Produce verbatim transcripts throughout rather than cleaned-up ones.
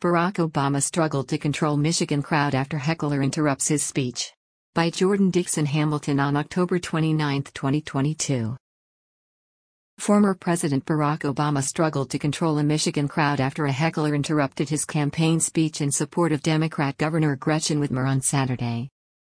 Barack Obama struggled to control Michigan crowd after heckler interrupts his speech. By Jordan Dixon Hamilton on October twenty-ninth, twenty twenty-two. Former President Barack Obama struggled to control a Michigan crowd after a heckler interrupted his campaign speech in support of Democrat Governor Gretchen Whitmer on Saturday.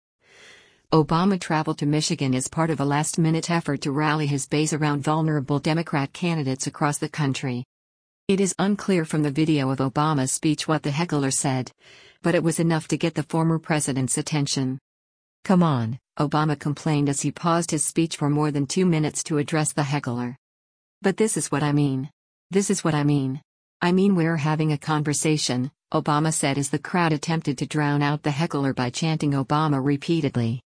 Obama traveled to Michigan as part of a last-minute effort to rally his base around vulnerable Democrat candidates across the country. It is unclear from the video of Obama's speech what the heckler said, but it was enough to get the former president's attention. "Come on," Obama complained as he paused his speech for more than two minutes to address the heckler. "But this is what I mean. This is what I mean. I mean we're having a conversation," Obama said as the crowd attempted to drown out the heckler by chanting Obama repeatedly.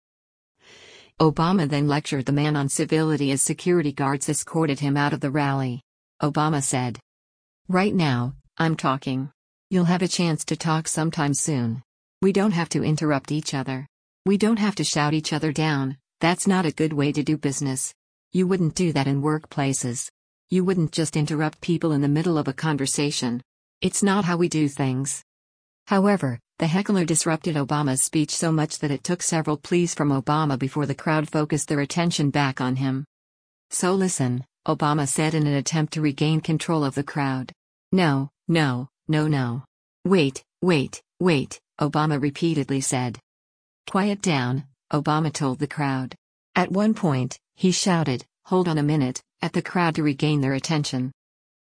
Obama then lectured the man on civility as security guards escorted him out of the rally. Obama said, "Right now, I'm talking. You'll have a chance to talk sometime soon. We don't have to interrupt each other. We don't have to shout each other down. That's not a good way to do business. You wouldn't do that in workplaces. You wouldn't just interrupt people in the middle of a conversation. It's not how we do things." However, the heckler disrupted Obama's speech so much that it took several pleas from Obama before the crowd focused their attention back on him. "So listen," Obama said in an attempt to regain control of the crowd. "No, no, no, no. Wait, wait, wait," Obama repeatedly said. "Quiet down," Obama told the crowd. At one point, he shouted, "Hold on a minute," at the crowd to regain their attention.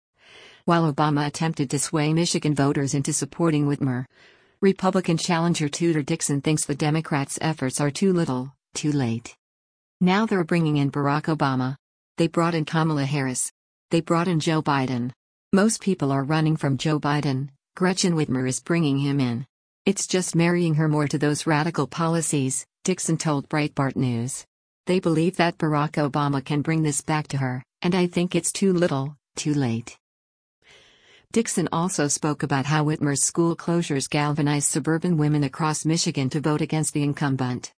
While Obama attempted to sway Michigan voters into supporting Whitmer, Republican challenger Tudor Dixon thinks the Democrats' efforts are too little, too late. Now they're bringing in Barack Obama. They brought in Kamala Harris. They brought in Joe Biden. Most people are running from Joe Biden. Gretchen Whitmer is bringing him in. It's just marrying her more to those radical policies, Dixon told Breitbart News. They believe that Barack Obama can bring this back to her, and I think it's too little, too late. Dixon also spoke about how Whitmer's school closures galvanized suburban women across Michigan to vote against the incumbent.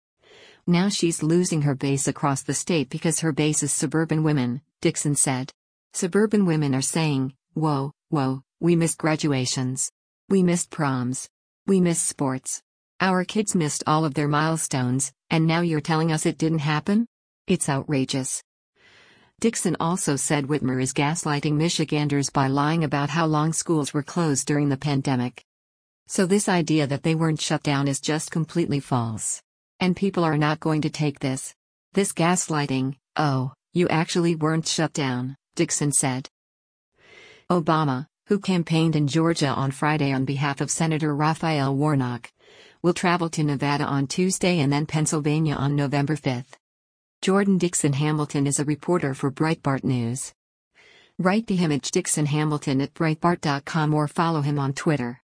Now she's losing her base across the state because her base is suburban women, Dixon said. Suburban women are saying, "Whoa, whoa, we missed graduations. We missed proms. We missed sports. Our kids missed all of their milestones, and now you're telling us it didn't happen? It's outrageous." Dixon also said Whitmer is gaslighting Michiganders by lying about how long schools were closed during the pandemic. So this idea that they weren't shut down is just completely false. And people are not going to take this. This gaslighting, "Oh, you actually weren't shut down," Dixon said. Obama, who campaigned in Georgia on Friday on behalf of Senator Raphael Warnock, will travel to Nevada on Tuesday and then Pennsylvania on November fifth. Jordan Dixon Hamilton is a reporter for Breitbart News. Write the image Dixon Hamilton at Breitbart dot com or follow him on Twitter.